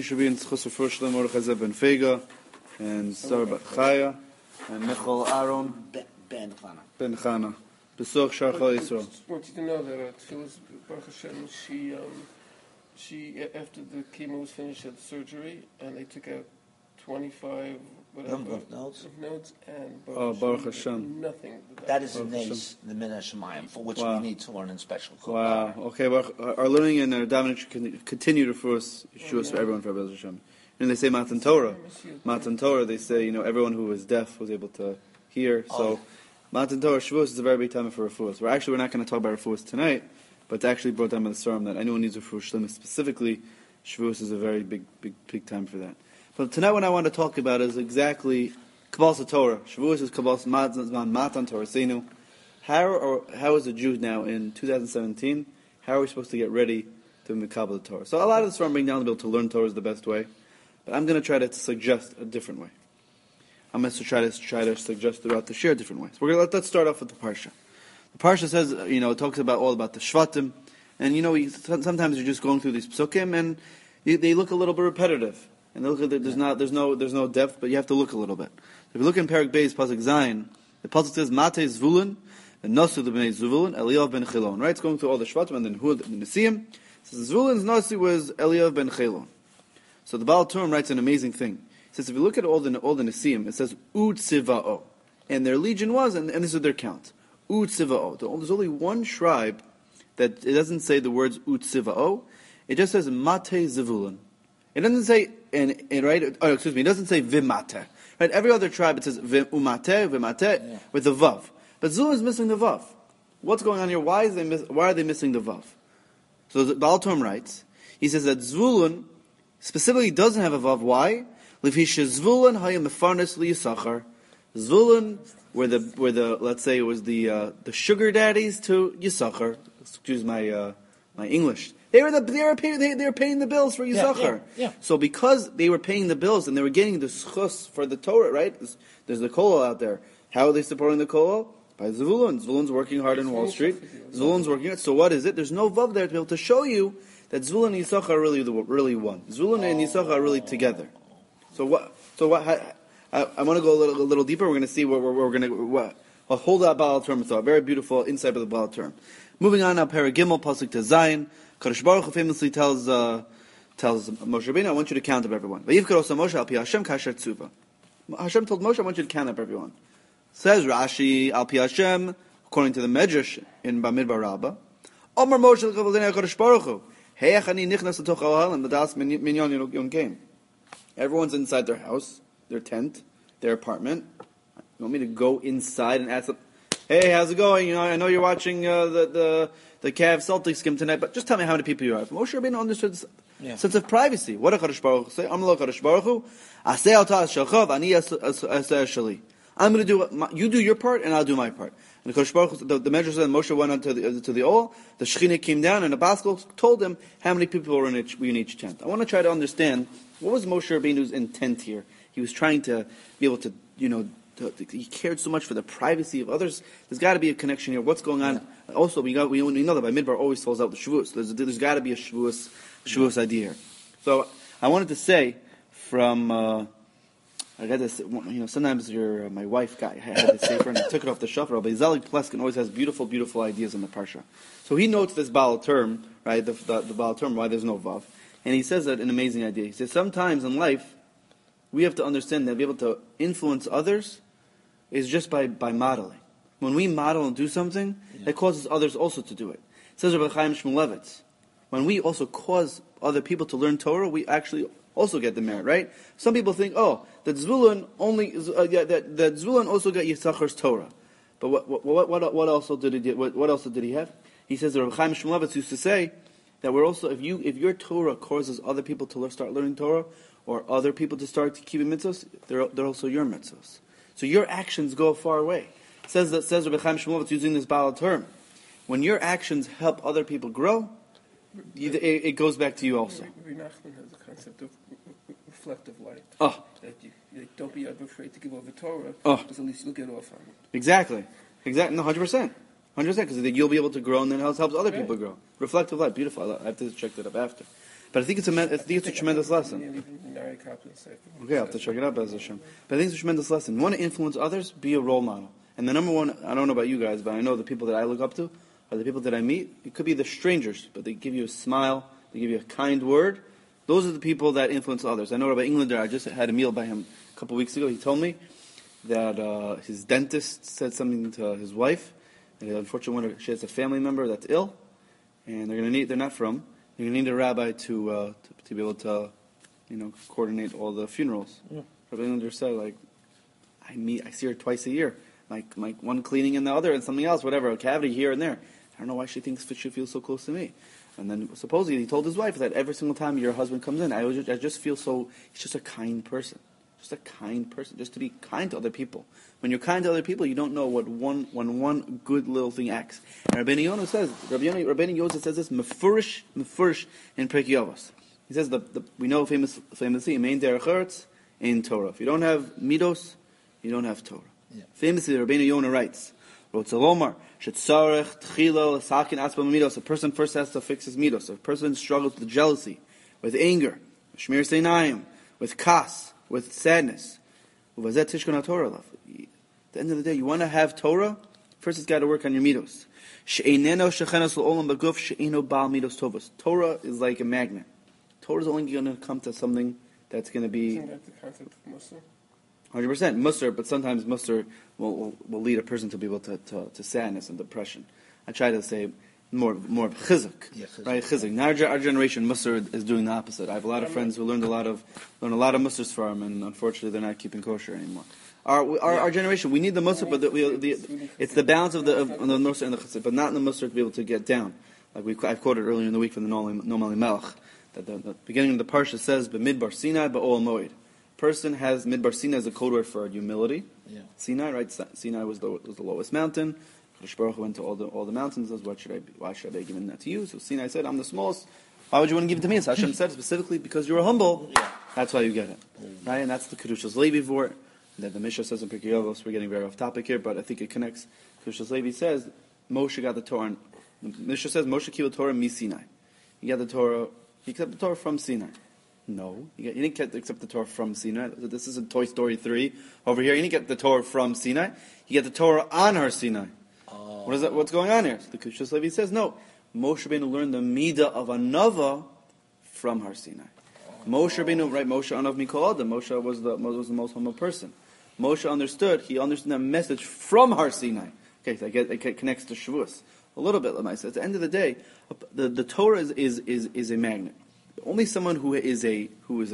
should be in Tzchus Shlomo Mordechai Zev Ben Fega, and Sarah Bat Chaya, and Michal Aaron Ben Chana. Besuch Shar Chol Yisrael. I just want you to know that Phyllis Baruch Hashem, she after the chemo was finished, had surgery, and they took out 25 lymph nodes, and Baruch Hashem. Nothing. That is a nace, the Min HaShemayim, for which we need to learn in special. Wow. Okay, well, our learning and our davening should continue to force Yeshuas for everyone for Baruch Hashem. And they say Matan Torah. Matan Torah, they say, everyone who was deaf was able to hear. So Matan Torah, Shavuos is a very big time for refuahs. We're not going to talk about refuahs tonight, but it's actually brought down by the Saram that anyone needs refuah shleima. Specifically, Shavuos is a very big time for that. But tonight what I want to talk about is exactly Kabbalas Torah. Shavuos is Kabbalas Matan Torah Seinu. How is a Jew now in 2017, how are we supposed to get ready to Kabbalas Torah? So a lot of the Saram bring down the bill to learn Torah is the best way, but I'm going to try to suggest a different way. I'm going to try to suggest throughout the share different ways. Let's start off with the Parsha. The Parsha says, it talks all about the Shvatim, and sometimes you're just going through these Psukim, and they look a little bit repetitive. And look at there's no depth, but you have to look a little bit. If you look in Perek Beis Pasuk Zayin, the pasuk says Matei Zvulun and Nasu the Bnei Zvulun Eliyav ben Chelon. Right, it's going through all the Shvatim and then Hud and the Nesiim. It says Zvulun's Nasi was Eliyav ben Chelon. So the Baal Turim writes an amazing thing. He says if you look at all the Nesiim, it says Ud Sivao, and their legion was, and this is their count. Ud Sivao. There's only one tribe that it doesn't say the words Ud Sivao. It just says Matei Zvulun. It doesn't say it doesn't say vimate. Right? Every other tribe it says vimate with the vav. But Zvulun is missing the vav. What's going on here? Why are they missing the vav? So the Baal Turim writes, he says that Zvulun specifically doesn't have a vav. Why? Zvulun hayam mefarnes liyisachar. Zvulun were the let's say it was the sugar daddies to Yisachar. Excuse my English. They were paying the bills for Yisachar. Yeah. So because they were paying the bills and they were getting the schus for the Torah, right? There's the kollel out there. How are they supporting the kollel? By Zvulun. Zvulun's working hard on Wall Street. Zvulun's working hard. So what is it? There's no vav there to be able to show you that Zvulun and Yisachar are really one. Zvulun and Yisachar are really together. So what? I want to go a little deeper. We're going to see what we're going to. I'll hold that Baal term. It's a very beautiful insight of the Baal term. Moving on now, Perek Gimel pasuk to Zayin. Kadosh Baruch Hu famously tells Moshe Rabbeinu, I want you to count up everyone. Vayivkar osa Moshe al pi Hashem kasher tzuva. Hashem told Moshe, I want you to count up everyone. Says Rashi al pi Hashem, according to the Medrash in Bamidbar Rabbah, Omer Moshe l'kavalei Kadosh Baruch Hu, heyach ani nichnas l'toch ha'ohalim l'das minyan yon game. Everyone's inside their house, their tent, their apartment. You want me to go inside and ask them, hey, how's it going? I know you're watching the Cavs Celtics game tonight, but just tell me how many people you are. Moshe Rabbeinu understood this sense of privacy. What did Kadosh Baruch Hu say? Amar Kadosh Baruch Hu, Aseh ota shalchav, ani aseh shali. I'm going to do you do your part, and I'll do my part. And Kadosh Baruch Hu, the Medrash said Moshe went on to the Ol. The Shekhinah came down, and the Baskel told him how many people were in each tent. I want to try to understand what was Moshe Rabbeinu's intent here. He was trying to be able to, he cared so much for the privacy of others. There's got to be a connection here. What's going on? Yeah. Also, we know that by Midbar always falls out the Shavuos. There's got to be a Shavuos idea here. So I wanted to say from I got this. Sometimes my wife had this sefer and I took it off the shelf. Rabbi Zelig Pleskin always has beautiful ideas in the parsha. So he notes this Baal term, right? The Baal term, why there's no vav, and he says that an amazing idea. He says sometimes in life we have to understand that to be able to influence others is just by modeling. When we model and do something, that causes others also to do it. It says Rabbi Chaim Shmulevitz, when we also cause other people to learn Torah, we actually also get the merit, right? Some people think, that Zvulun that Zvulun also got Yisachar's Torah. But what else did he have? He says that Rabbi Chaim Shmulevitz used to say that we're also if your Torah causes other people to start learning Torah, or other people to start keeping mitzvahs, they're also your mitzvahs. So your actions go far away. Says Rabbi Chaim Shmulevitz using this Baal term. When your actions help other people grow, it goes back to you also. Rabbi Nachman has a concept of reflective light. That you don't be afraid to give over Torah, because at least you'll get off on it. Exactly. No, 100%. 100%, because you'll be able to grow, and then it helps other people grow. Reflective light, beautiful. I have to check that up after. But I think it's a tremendous lesson. Okay, I'll have to check it out, Bez Hashem. But I think it's a tremendous lesson. You want to influence others, be a role model. And the number one, I don't know about you guys, but I know the people that I look up to are the people that I meet. It could be the strangers, but they give you a smile, they give you a kind word. Those are the people that influence others. I know Rabbi Englander, I just had a meal by him a couple weeks ago. He told me that his dentist said something to his wife, and unfortunately she has a family member that's ill, and they're going to need a rabbi to be able to, coordinate all the funerals. Yeah. Rabbi Englander said, I see her twice a year. Like one cleaning and the other and something else, whatever, a cavity here and there. I don't know why she thinks she feels so close to me. And then supposedly he told his wife that every single time your husband comes in, I just feel so, he's just a kind person. Just a kind person. Just to be kind to other people. When you're kind to other people, you don't know what one good little thing acts. And Rabbeinu Yonah says, Rabbeinu Yosef says this, mefurish in Pirkei Avos. He says, we know famously, main derech eretz in Torah. If you don't have midos, you don't have Torah. Yeah. Famously, Rabbeinu Yonah writes, a person first has to fix his midos. A person struggles with jealousy, with anger, with kas, with sadness. At the end of the day, you want to have Torah, first it's got to work on your midos. Torah is like a magnet. Torah is only going to come to something that's going to be... Isn't that the concept of Musar? 100% Musar, but sometimes Musar will lead a person to be able to sadness and depression. I try to say more of chizuk, right? Chizuk. Now our generation, Musar is doing the opposite. I have a lot of friends who learned a lot of Musars from, and unfortunately they're not keeping kosher anymore. Our generation, we need the Musar, but it's the balance of the Musar and the chizuk, but not in the Musar to be able to get down. I've quoted earlier in the week from the Nomali Melech that the beginning of the parsha says, "B'midbar Sinai ba'ol moed." Person has Midbar Sinai as a code word for humility. Yeah. Sinai, right? Sinai was the lowest mountain. Kadosh Baruch Hu went to all the mountains. Says, why should I be giving that to you? So Sinai said, I'm the smallest. Why would you want to give it to me? So Hashem said specifically because you were humble. Yeah. That's why you get it, right? And that's the Kedushas Levi for it. That the Mishnah says in Pirkei Avos. We're getting very off topic here, but I think it connects. Kedushas Levi says Moshe got the Torah. And the Mishnah says Moshe kibel Torah mi Sinai. He got the Torah. He accepted the Torah from Sinai. No, you didn't accept the Torah from Sinai. This isn't Toy Story 3 over here. You didn't get the Torah from Sinai. You get the Torah on Har Sinai. Oh. What is that? What's going on here? The Kedushas Levi says no. Moshe Rabbeinu learned the midah of anava from Har Sinai. Moshe Rabbeinu, right? Moshe Anav Mikol Adam. Moshe was the most humble person. Moshe understood. He understood that message from Har Sinai. Okay, so it connects to Shavuos a little bit. At the end of the day, the Torah is a magnet. Only someone who is a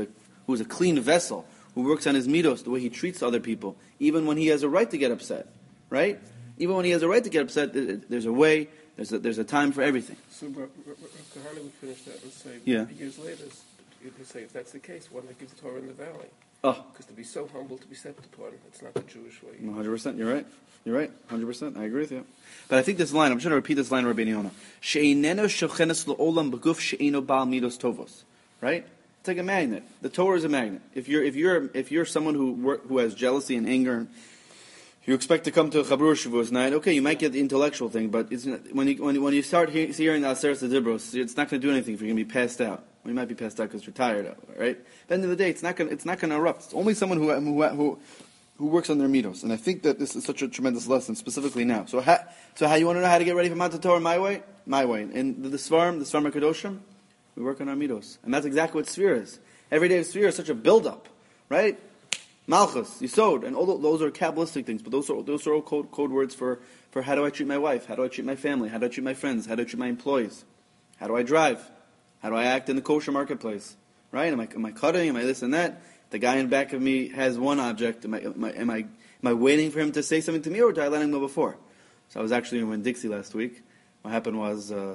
clean vessel, who works on his midos, the way he treats other people, even when he has a right to get upset, right? Even when he has a right to get upset, there's a way, there's a time for everything. So Kahana would finish that and say, years later, you could say, if that's the case, one that gives the Torah in the valley. Oh. Because to be so humble to be set upon, it's not the Jewish way. 100%, you're right. You're right, 100%. I agree with you. But I think this line, I'm trying to repeat this line, Rabbeinu Yonah. She'eineno shochenes lo'olam b'guf she'eino ba'al midos tovos. Right? It's like a magnet. The Torah is a magnet. If you're someone who has jealousy and anger, you expect to come to a Chabrur Shavuos night. Okay, you might get the intellectual thing, but when you start hearing the Aseret Dibros, it's not going to do anything for you. You're going to be passed out. Well, you might be passed out because you're tired of it, right? At the end of the day, it's not going to erupt. It's only someone who works on their midos. And I think that this is such a tremendous lesson, specifically now. So how you want to know how to get ready for Matan Torah my way? My way. In the Svarim HaKadoshim, we work on our midos. And that's exactly what Sfira is. Every day of Sfira is such a build-up, right? Malchus, Yisod, and all those are Kabbalistic things, but those are all code words for how do I treat my wife, how do I treat my family, how do I treat my friends, how do I treat my employees, how do I drive, how do I act in the kosher marketplace, right? Am I cutting, am I this and that? The guy in back of me has one object. Am I waiting for him to say something to me, or did I let him go before? So I was actually in Winn-Dixie last week. What happened was the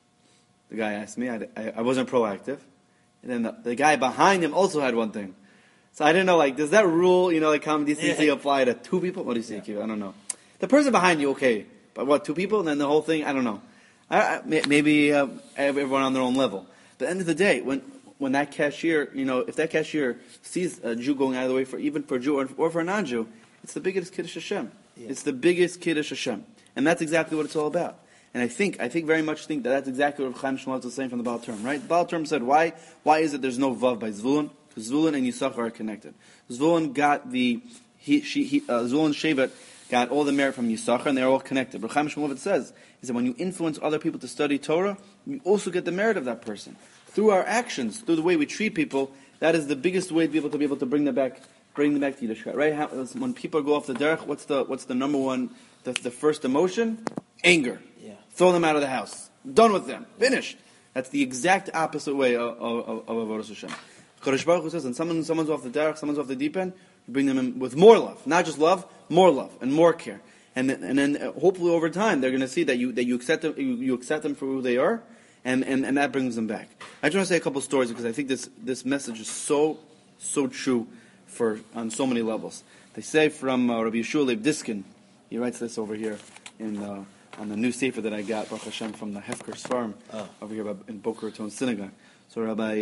guy asked me. I wasn't proactive, and then the guy behind him also had one thing. So I didn't know, does that rule, common decency apply to two people? What do you say, Kiva? I don't know. The person behind you, okay, but what, two people, and then the whole thing? I don't know. Maybe everyone on their own level. But at the end of the day, when that cashier, if that cashier sees a Jew going out of the way even for a Jew or for a non-Jew, it's the biggest Kiddush Hashem. Yeah. It's the biggest Kiddush Hashem. And that's exactly what it's all about. And I think very much that that's exactly what Chaim Shmulevitz was saying from the Baal Term, right? The Baal Term said, why is it there's no Vav by Zvulun? Because Zvulun and Yisachar are connected. Zvulun got Zvulun Shevet got all the merit from Yisachar, and they're all connected. But Chaim Shmulevitz says, is that when you influence other people to study Torah, you also get the merit of that person. Through our actions, through the way we treat people, that is the biggest way to be able to bring them back to Yiddishkeit, right? When people go off the derech, what's the number one, the first emotion? Anger. Yeah. Throw them out of the house. Done with them. Finished. That's the exact opposite way of Avodas Hashem. Kadosh Baruch Hu says, when someone's off the derech, someone's off the deep end, you bring them in with more love, not just love, more love and more care, and then hopefully over time they're going to see that you accept them for who they are, and that brings them back. I just want to say a couple stories because I think this message is so true on so many levels. They say from Rabbi Yeshua Leib Diskin, he writes this over here on the new sefer that I got, Baruch Hashem, from the Hefker Farm over here in Boca Raton Synagogue. So Rabbi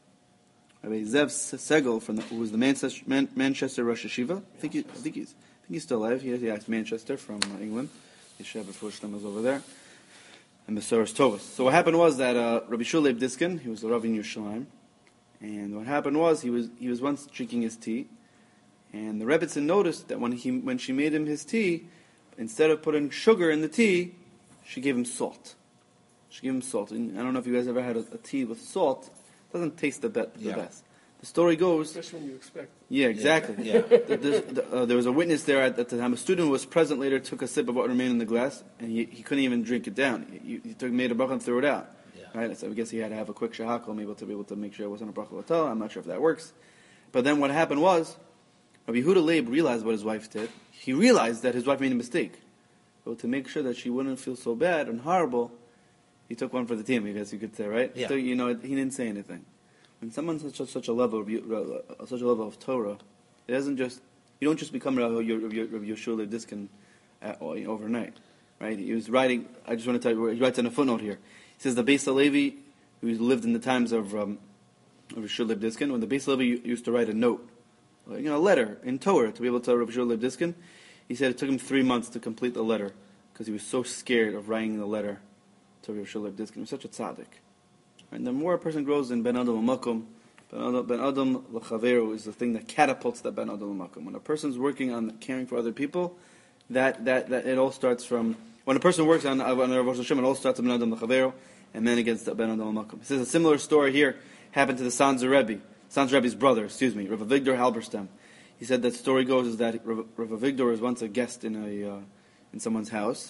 Zev Segel, who was the Manchester Rosh Yeshiva, I think he's still alive. He asked Manchester from England. Yeshiva Fushlam was over there, and Mesoros Tovos. So what happened was that Rabbi Shul Leib Diskin, he was the Rav in Yerushalayim, and what happened was he was once drinking his tea, and the Rebbetzin noticed that when she made him his tea, instead of putting sugar in the tea, she gave him salt. And I don't know if you guys ever had a tea with salt. It doesn't taste the best. The story goes... Especially when you expect. Yeah, exactly. Yeah. There was a witness there at the time. A student who was present later took a sip of what remained in the glass, and he couldn't even drink it down. He made a bracha and threw it out. Yeah. Right? So I guess he had to have a quick shahakal, to be able to make sure it wasn't a bracha l'tal. I'm not sure if that works. But then what happened was, Rabbi Yehuda Leib realized what his wife did. He realized that his wife made a mistake. So to make sure that she wouldn't feel so bad and horrible, he took one for the team, I guess you could say, right? Yeah. So, he didn't say anything. When someone's such a level of Torah, it doesn't just, you don't just become Rav Yeshua Leib Diskin overnight, right? He was writing, I just want to tell you, he writes in a footnote here. He says the Beis Halevi, who lived in the times of Yeshua Leib Diskin, when the Beis Halevi used to write a note, a letter in Torah to be able to tell Rav Yeshua Leib Diskin, he said it took him 3 months to complete the letter because he was so scared of writing the letter to Rav Yeshua Leib Diskin. He was such a tzaddik. And the more a person grows in Ben Adam L'Makom, Ben Adam L'Chaveru is the thing that catapults that Ben Adam L'Makom. When a person's working on caring for other people, that it all starts from, when a person works on Rosh Hashem, it all starts with Ben Adam L'Chaveru, and then against Ben Adam L'Makom. He says a similar story here happened to the Sanzer Rebbe's brother, Rav Avigdor Halberstam. He said that story goes is that Rav Avigdor was once a guest in someone's house,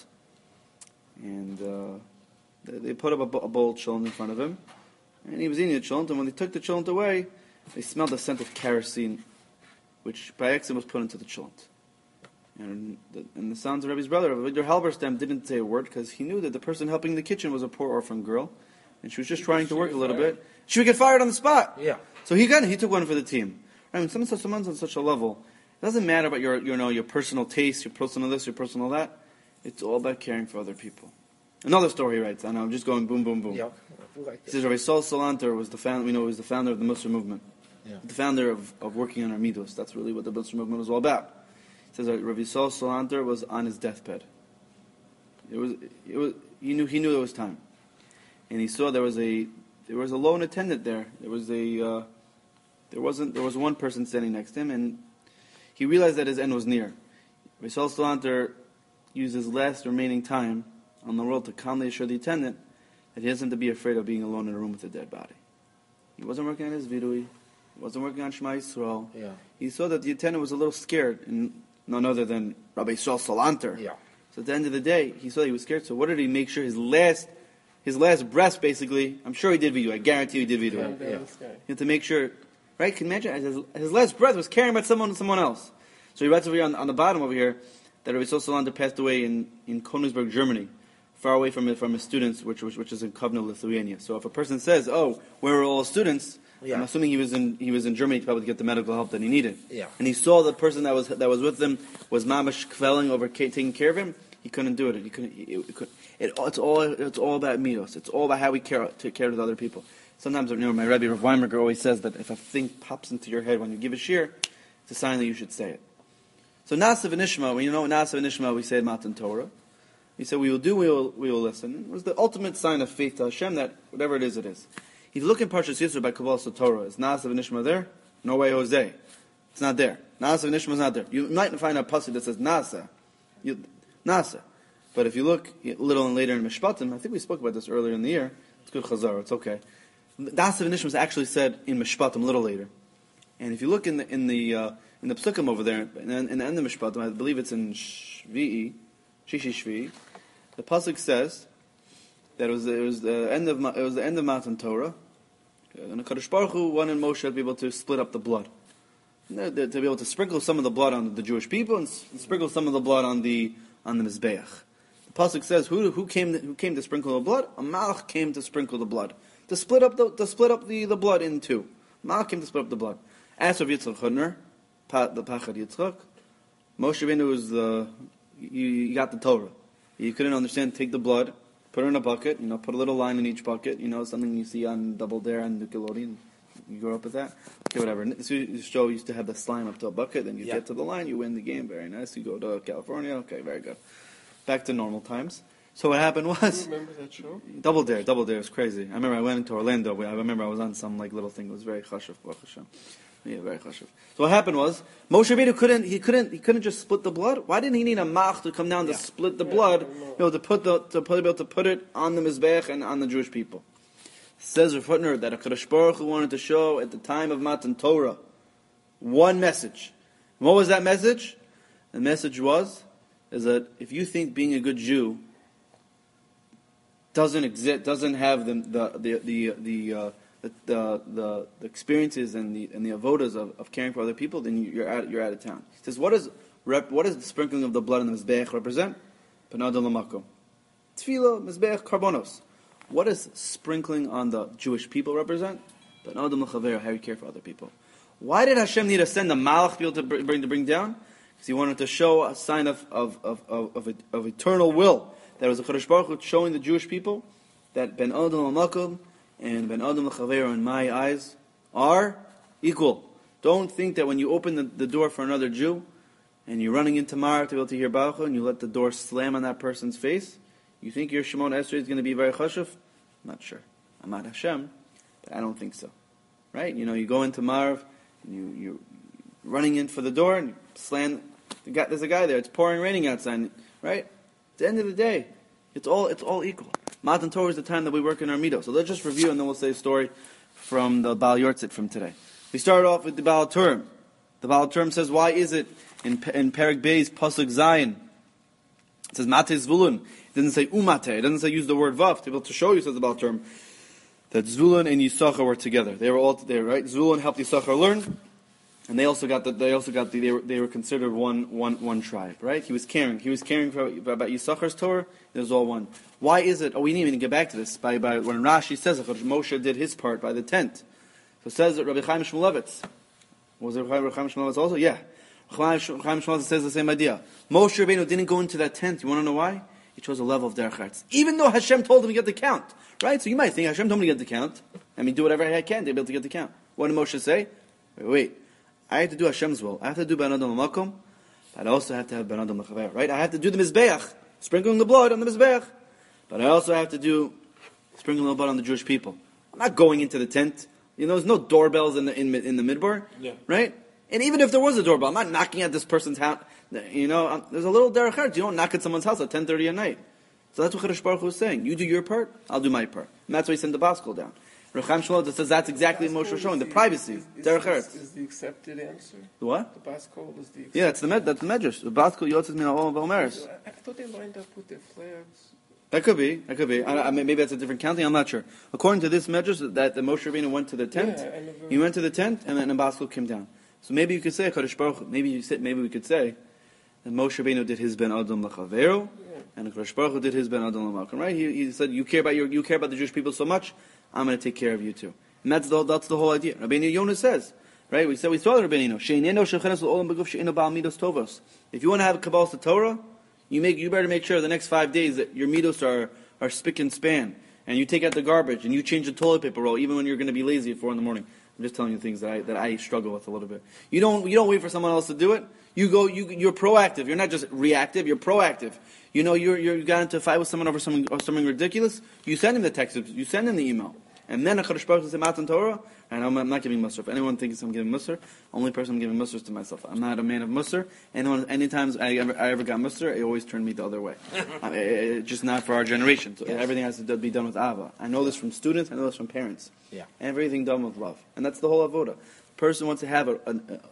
and they put up a bowl of cholent in front of him, and he was eating the cholent, and when they took the cholent away, they smelled the scent of kerosene, which by accident was put into the cholent. And the Sanzer Rebbe's brother, Rav Avigdor Halberstam, didn't say a word because he knew that the person helping in the kitchen was a poor orphan girl, and she was just trying to work a little bit. She would get fired on the spot. Yeah. So he took one for the team. I mean, someone's on such a level, it doesn't matter about your personal taste, your personal this, your personal that. It's all about caring for other people. Another story he writes. I know I'm just going boom, boom, boom. Yeah. He says Rabbi Sol Salanter was the founder of the Musar movement, the founder of working on our midos. That's really what the Musar movement was all about. He says that Rabbi Sol Salanter was on his deathbed. He knew it was time, and he saw there was a lone attendant there. There was one person standing next to him, and he realized that his end was near. Rabbi Sol Salanter used his last remaining time on the world to calmly assure the attendant that he doesn't have to be afraid of being alone in a room with a dead body. He wasn't working on his vidui. He wasn't working on Shema Yisrael. Yeah. He saw that the attendant was a little scared, and none other than Rabbi Sol Salanter. Yeah. So at the end of the day, he saw he was scared. So what did he make sure his last breath, basically? I'm sure he did vidui. I guarantee he did vidui. Yeah. He had to make sure, right? Can you imagine? His last breath was caring about someone else. So he writes over here on the bottom over here that Rabbi Sol Salanter passed away in Königsberg, Germany, far away from his students, which is in Kovno, Lithuania. So if a person says, "Oh, where are all students?" I'm assuming he was in Germany to probably get the medical help that he needed. Yeah. And he saw the person that was with him was mamash kvelling over taking care of him. He couldn't do it. It's all about midos. It's all about how we take care of other people. Sometimes, my Rebbe Rav Weinberger always says that if a thing pops into your head when you give a shir, it's a sign that you should say it. So Nasa v'Nishma, when you know Nasa v'Nishma, we say it Matan Torah. He said, we will listen. It was the ultimate sign of faith to Hashem that whatever it is, it is. If you look in Parshas Yisro by Kabbalah Torah, is Nasa v'Nishma there? No way, Jose. It's not there. Nasa v'Nishma is not there. You might find a pasuk that says Nasa. Nasa. But if you look a little and later in Mishpatim, I think we spoke about this earlier in the year. It's good chazar. It's okay. Nasa v'Nishma is actually said in Mishpatim a little later. And if you look in the Psukim over there, in the end of Mishpatim, I believe it's in Shvi'i, Shishi Shvi'i, the pasuk says that it was the end of Matan Torah, and the Kadosh Baruch Hu wanted Moshe to be able to split up the blood, to be able to sprinkle some of the blood on the Jewish people and sprinkle some of the blood on the Mizbeach. The pasuk says, who came to sprinkle the blood? A Malach came to sprinkle the blood, to split up the blood in two. Malach came to split up the blood. As of Yitzchak Chudner, the Pachad Yitzchak, Moshe Rabbeinu was you got the Torah. You couldn't understand. Take the blood, put it in a bucket. Put a little line in each bucket. Something you see on Double Dare and Nickelodeon. You grew up with that. Okay, whatever. This show used to have the slime up to a bucket. Then you get to the line, you win the game. Very nice. You go to California. Okay, very good. Back to normal times. So what happened was. You remember that show? Double Dare was crazy. I remember I went into Orlando. I remember I was on some little thing. It was very chashuv, Baruch Hashem. Yeah, very chashuv. So what happened was Moshe Rabbeinu couldn't just split the blood. Why didn't he need a mach to come down to split the blood? To be able to put it on the mizbech and on the Jewish people. Says Rav Hutner that HaKadosh Baruch Hu wanted to show at the time of Matan Torah one message. What was that message? The message is that if you think being a good Jew doesn't have the experiences and the avodas of caring for other people, then you're out of town. He says, what does the sprinkling of the blood on the mizbeach represent? Panadol lamakom. Tefillah, mizbeach, karbonos. What does sprinkling on the Jewish people represent? Panadol l'chaver, how you care for other people. Why did Hashem need to send a malach to be able to bring down? Because He wanted to show a sign of eternal will. That was the Kadosh Baruch Hu showing the Jewish people that ben adam l'makom and ben adam l'chaver in my eyes are equal. Don't think that when you open the door for another Jew and you're running into Mar to be able to hear Baruch Hu and you let the door slam on that person's face, you think your Shimon Esrei is going to be very chashuv? I'm not sure. I'm not Hashem, but I don't think so. Right? You go into Marv and you're running in for the door and you slam. There's a guy there. It's raining outside. Right? At the end of the day, it's all equal. Matan Torah is the time that we work in our midos. So let's just review and then we'll say a story from the Baal Yortzit from today. We started off with the Baal Turim. The Baal Turim says, why is it in Perek Bey's Pasuk Zayin? It says Mate Zvulun. It doesn't say Umate. It doesn't say use the word Vav. To be able to show you, says the Baal Turim, that Zvulun and Yisachar were together. They were all there, right? Zvulun helped Yisachar learn. And they were considered one tribe, right? He was caring about Yisachar's Torah. It was all one. Why is it? We didn't even get back to this. By when Rashi says Moshe did his part by the tent. So it says that Rabbi Chaim Shmulevitz, was it Rabbi Chaim Shmulevitz also? Yeah. Rabbi Chaim Shmulevitz says the same idea. Moshe Rabbeinu didn't go into that tent. You want to know why? He chose a level of derech eretz. Even though Hashem told him to get the count, right? So you might think Hashem told me to get the count. Do whatever I can to be able to get the count. What did Moshe say? Wait. I have to do Hashem's will. I have to do Ben Adam L'Makom, but I also have to have Ben Adam L'Chaver, right? I have to do the Mizbeach, sprinkling the blood on the Mizbeach, but I also have to do sprinkling the blood on the Jewish people. I'm not going into the tent. There's no doorbells in the midbar, right? And even if there was a doorbell, I'm not knocking at this person's house. There's a little derech eretz. You don't knock at someone's house at 10:30 at night. So that's what Kadosh Baruch Hu was saying. You do your part, I'll do my part. And that's why he sent the Baskol down. Rav Chaim Shmulevitz says that's exactly what Moshe was showing, the privacy. Derech eretz. Is the accepted answer? The what? The Baskol is the accepted. Yeah, that's the medrash. The Baskol Yotzes Min HaOlam V'Omeres. I thought they lined up with their flags. That could be. Maybe that's a different counting. I'm not sure. According to this medrash, that the Moshe Rabbeinu went to the tent. He went to the tent, and then the Baskol came down. So maybe you could say Kadosh Baruch Hu. Maybe we could say that Moshe Rabbeinu did his Ben Adam L'Chaveru, and Kadosh Baruch Hu did his Ben Adam L'Makom. Right? He said, you care about the Jewish people so much, I'm going to take care of you too. And that's the whole idea. Rabbeinu Yonah says, right? We saw the Rabbeinu. If you want to have Kabbalah Torah, you better make sure the next 5 days that your midos are spick and span, and you take out the garbage, and you change the toilet paper roll, even when you're going to be lazy at 4 a.m. I'm just telling you things that I struggle with a little bit. You don't wait for someone else to do it. You're proactive. You're not just reactive. You're proactive. You got into a fight with someone over something ridiculous. You send him the text. You send him the email. And then HaKadosh Baruch Hu says Matan Torah, and I'm not giving Musar. If anyone thinks I'm giving Musar, only person I'm giving Musar is to myself. I'm not a man of Musar. Anytime I ever got Musar, it always turned me the other way. Just not for our generation. So everything has to be done with Ava. I know this from students. I know this from parents. Yeah. Everything done with love, and that's the whole avoda. Person wants to have if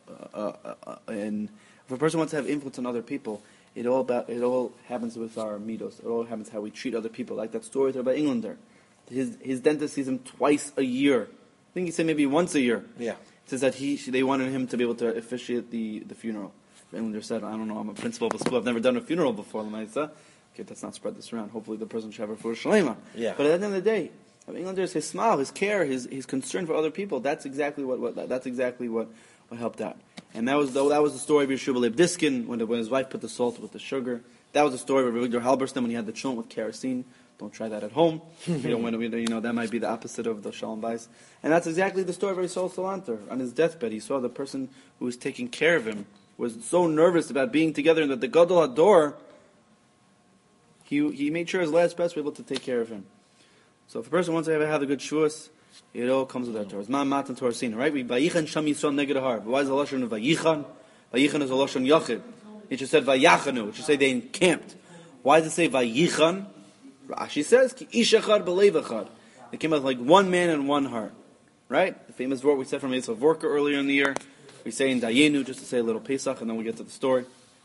a person wants to have influence on other people, it all happens with our midos. It all happens how we treat other people. Like that story there about Englander. His dentist sees him twice a year. I think he said maybe once a year. Yeah. It says that they wanted him to be able to officiate the funeral. Englander said, I don't know, I'm a principal of a school. I've never done a funeral before. Okay, let's not spread this around. Hopefully the person should have a full shalema. Yeah. But at the end of the day, Englander's his smile, his care, his concern for other people. That's exactly what helped out. And that was the story of Yeshua Leib Diskin when his wife put the salt with the sugar. That was the story of Victor Halberstam when he had the children with kerosene. Don't try that at home. That might be the opposite of the Shalom Bayis. And that's exactly the story of Yisrael Salanter. On his deathbed, he saw the person who was taking care of him was so nervous about being together, and that the Gadol Hador, he made sure his last breath was able to take care of him. So if a person wants to have a good shuas, it all comes with our Torah. It's Ma'at and Torah Sina, right? Vayichan Sham Yisrael neged har. Why is the lashon of Vayichan? Vayichan is a lashon yachid. It just said Vayachanu. It should say they encamped. Why does it say Vayichan? Rashi says, Ki ish echad b'leiv echad. It came out like one man and one heart. Right? The famous word we said from Yisrael Vorka earlier in the year. We say in Dayenu, just to say a little Pesach, and then we get to the story.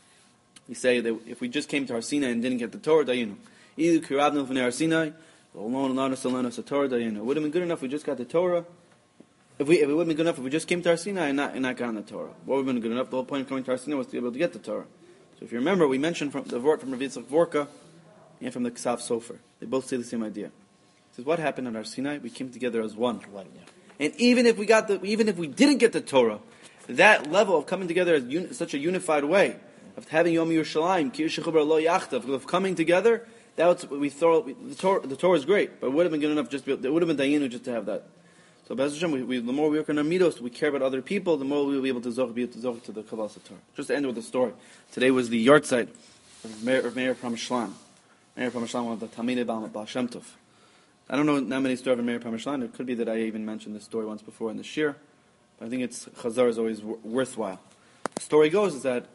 We say that if we just came to Har Sinai and didn't get the Torah, Dayenu. Idu kirabnu v'nei Har Sinai, it would have been good enough if we just got the Torah. It would have been good enough if we just came to Har Sinai and not gotten the Torah. What would have been good enough? The whole point of coming to Har Sinai was to be able to get the Torah. So if you remember, we mentioned from the word from Rav Yitzchak Vorka and from the Ksav Sofer. They both say the same idea. It says, what happened at Har Sinai? We came together as one. And even if we didn't get the Torah, that level of coming together as such a unified way, of having Yom Yerushalayim, Ki Yishechubar Lo Yachtav, of coming together, that's what we thought. The Torah is great, but it would have been good enough it would have been Dayenu just to have that. So Be'ez Hashem, the more we work on our midos, we care about other people, the more we will be able to zoch to the Kabbalas Torah. Just to end with the story. Today was the yahrzeit of Meir Pramashlan. Meir Pramashlan, one of the Talmidei Baal Shem Tov. I don't know that many stories of Meir Pramashlan. It could be that I even mentioned this story once before in the Shir. But I think Chazar is always worthwhile. The story goes is that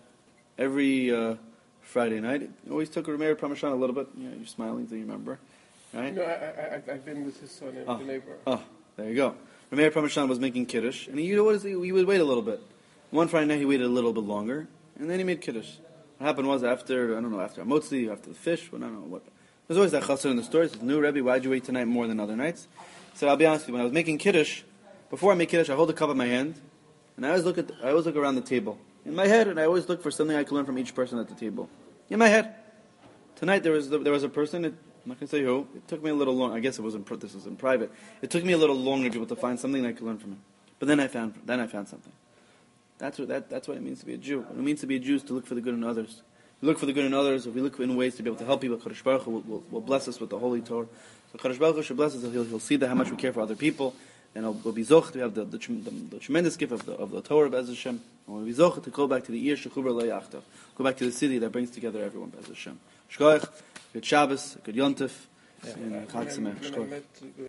every Friday night, it always took Meir Pramashlan a little bit. You're smiling, so you remember, right? No, I've been with his son in the neighborhood. Oh, there you go. Meir Pramashlan was making Kiddush, and he would wait a little bit. One Friday night, he waited a little bit longer, and then he made Kiddush. What happened was after Motzi, after the fish, I don't know what. There's always that chassid in the story. He says, "No, Rebbe, why'd you wait tonight more than other nights?" He said, "I'll be honest with you. When I was making Kiddush, before I make Kiddush, I hold a cup in my hand, and I always look around the table in my head, and I always look for something I can learn from each person at the table. In my head. Tonight there was a person. I'm not going to say who. It took me a little long. I guess this was in private. It took me a little longer to be able to find something that I could learn from him. But then I found something. That's what it means to be a Jew. What it means to be a Jew is to look for the good in others. We look for the good in others. If we look in ways to be able to help people, Kadosh Baruch Hu will bless us with the Holy Torah. So Kadosh Baruch Hu should bless us. He'll see how much we care for other people, and we'll be zoch to have the tremendous gift of the Torah, Be'ez Hashem. And we'll be zoch to go back to the Ir Shechubar Lo Yachtav. Go back to the city that brings together everyone, Be'ez Hashem. Shkoyach, good Shabbos, good Yontif, and Chag Sameach.